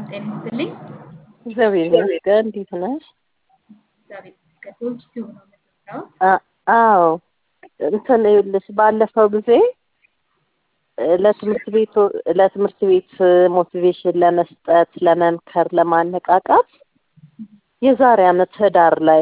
ጤና ይስጥልኝ። እግዚአብሔር ይመስገን። እንዴት ነሽ? እግዚአብሔር ይመስገን። ዶንት ዩ ነው የምትለው? አዎ እንትን ይኸውልሽ ባለፈው ጊዜ ለትምህርት ቤት ሞቲቬሽን ለመስጠት ለመምከር ለማነቃቃት የዛሬ ዓመት ህዳር ላይ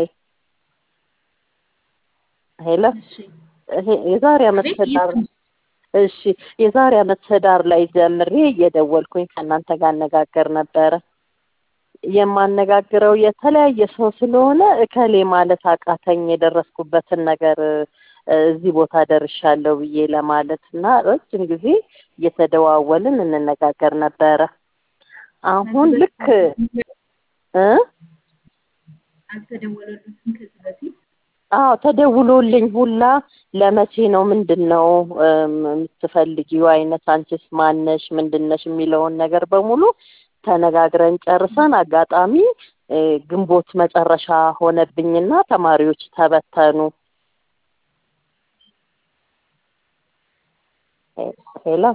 የዛሬ ዓመት ህዳር የዛሬ ዓመት ህዳር ላይ ጀምሬ እየደወልኩኝ ከእናንተ ጋር አነጋገር ነበረ። የማነጋግረው የተለያየ ሰው ስለሆነ እከሌ ማለት አቃተኝ የደረስኩበትን ነገር እዚህ ቦታ ደርሻለሁ ብዬ ለማለት እና ረጅም ጊዜ እየተደዋወልን እንነጋገር ነበረ። አሁን ልክ አልተደወለልኝም ከዚህ በፊት። አዎ ተደውሎልኝ ሁላ ለመቼ ነው ምንድነው የምትፈልጊው አይነት አንቺስ ማነሽ ምንድነሽ የሚለውን ነገር በሙሉ ተነጋግረን ጨርሰን አጋጣሚ ግንቦት መጨረሻ ሆነብኝና ተማሪዎች ተበተኑ። ሄሎ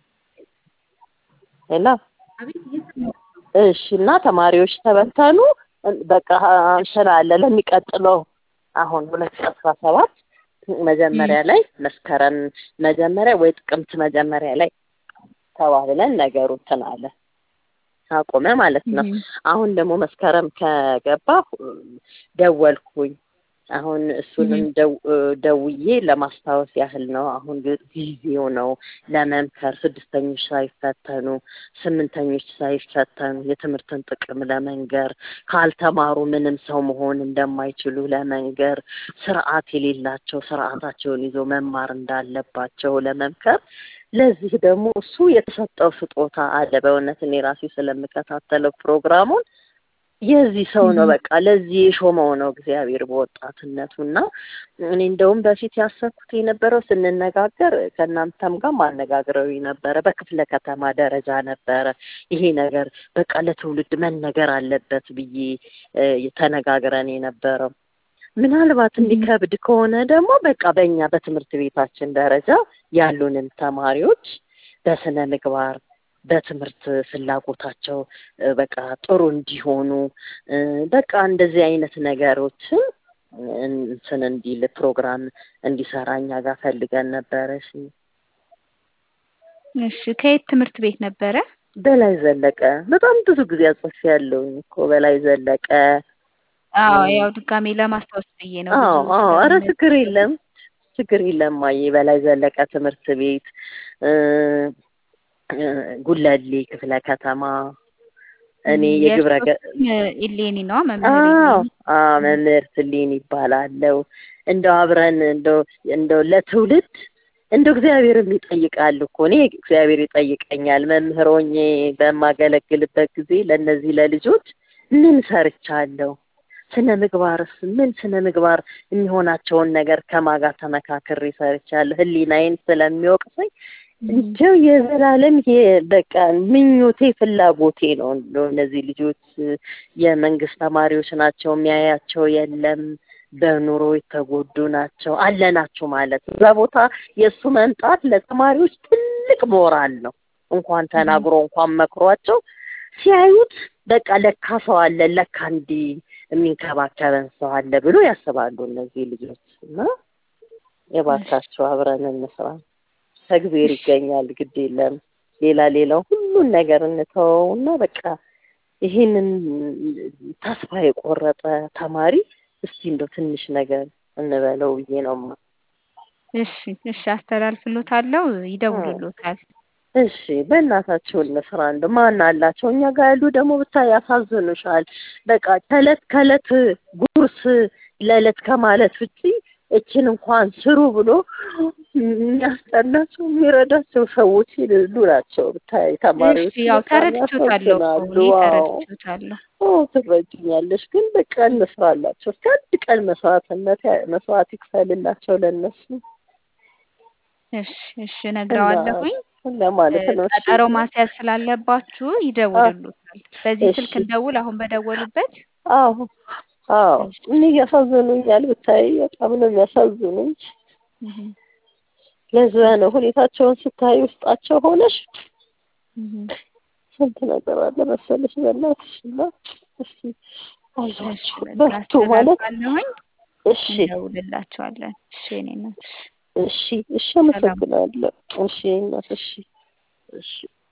እሺና ተማሪዎች ተበተኑ። በቃ እንትን አለ ለሚቀጥለው አሁን 2017 መጀመሪያ ላይ መስከረም መጀመሪያ ወይ ጥቅምት መጀመሪያ ላይ ተባብለን ነገሩ እንትን አለ አቆመ ማለት ነው። አሁን ደግሞ መስከረም ከገባ ደወልኩኝ። አሁን እሱንም ደውዬ ለማስታወስ ያህል ነው። አሁን ጊዜው ነው ለመምከር ስድስተኞች ሳይፈተኑ ስምንተኞች ሳይፈተኑ የትምህርትን ጥቅም ለመንገር ካልተማሩ ምንም ሰው መሆን እንደማይችሉ ለመንገር ስርዓት የሌላቸው ስርዓታቸውን ይዞ መማር እንዳለባቸው ለመምከር ለዚህ ደግሞ እሱ የተሰጠው ስጦታ አለ። በእውነት እኔ ራሴ ስለምከታተለው ፕሮግራሙን የዚህ ሰው ነው በቃ ለዚህ የሾመው ነው እግዚአብሔር በወጣትነቱና እኔ እንደውም በፊት ያሰብኩት የነበረው ስንነጋገር ከእናንተም ጋር ማነጋግረው ነበረ በክፍለ ከተማ ደረጃ ነበረ ይሄ ነገር በቃ ለትውልድ መነገር አለበት ብዬ ተነጋግረን የነበረው። ምናልባት እንዲከብድ ከሆነ ደግሞ በቃ በእኛ በትምህርት ቤታችን ደረጃ ያሉንን ተማሪዎች በስነ ምግባር በትምህርት ፍላጎታቸው በቃ ጥሩ እንዲሆኑ በቃ እንደዚህ አይነት ነገሮችን እንትን እንዲል ፕሮግራም እንዲሰራኛ ጋር ፈልገን ነበረ። እሺ ከየት ትምህርት ቤት ነበረ? በላይ ዘለቀ። በጣም ብዙ ጊዜ አጽፌያለሁ እኮ በላይ ዘለቀ። ያው ድጋሜ ለማስታወስ ብዬ ነው። ኧረ ችግር የለም ማዬ። በላይ ዘለቀ ትምህርት ቤት ጉለሌ ክፍለ ከተማ እኔ የግብረ ኢሌኒ ነው መምህር መምህር ኢሌኒ ይባላል። እንደው አብረን እንደው ለትውልድ እንደው እግዚአብሔርም ይጠይቃል እኮ እኔ እግዚአብሔር ይጠይቀኛል መምህር ሆኜ በማገለግልበት ጊዜ ለነዚህ ለልጆች ምን ሰርቻለሁ ስነ ምግባር የሚሆናቸውን ነገር ከማጋ ተመካክሬ ሰርቻለሁ ህሊናዬን ስለሚወቅሰኝ እንደው የዘላለም በቃ ምኞቴ ፍላጎቴ ነው። እነዚህ ልጆች የመንግስት ተማሪዎች ናቸው የሚያያቸው የለም በኑሮ የተጎዱ ናቸው አለናቸው ማለት ነው። ቦታ የሱ መምጣት ለተማሪዎች ትልቅ ሞራል ነው። እንኳን ተናግሮ እንኳን መክሯቸው ሲያዩት በቃ ለካ ሰው አለ ለካ እንዲ የሚንከባከበን ሰው አለ ብሎ ያስባሉ እነዚህ ልጆች እና የባካቸው አብረን እንስራ። እግዚአብሔር ይገኛል ግድ የለም ሌላው ሁሉን ነገር እንተውና በቃ ይሄንን ተስፋ የቆረጠ ተማሪ እስቲ እንደው ትንሽ ነገር እንበለው ብዬ ነው። እሺ አስተላልፍሎታለሁ ይደውሉሎታል። እሺ በእናታችሁ እንስራ። እንደው ማን አላቸው እኛ ጋር ያሉ ደግሞ ብታይ ያሳዝኑሻል። በቃ ከለት ጉርስ ለለት ከማለት ውጪ እችን እንኳን ስሩ ብሎ የሚያስጠናቸው የሚረዳቸው ሰዎች ይሉ ናቸው። ብታይ ተማሪዎች ያው ተረድቻለሁ። ትረጅኛለሽ ግን በቃ እንስራላቸው። እስከ አንድ ቀን መስዋዕት ይክፈልላቸው ለነሱ። እሺ ነግረዋለሁኝ ለማለት ነው። ቀጠሮ ማስያዝ ስላለባችሁ ይደውሉልዎታል። በዚህ ስልክ እንደውል አሁን በደወሉበት። አዎ እኔ ያሳዝኑኛል ብታይ በጣም ነው የሚያሳዝኑኝ። ለዛ ነው ሁኔታቸውን ስታይ ውስጣቸው ሆነሽ ስንት ነገር አለ መሰለሽ በእናትሽ እና እስቲ አይዟችሁ በርቱ ማለት እሺ እንደውልላችኋለን። እሺ እኔ እናት እሺ አመሰግናለሁ። እሺ እናት እሺ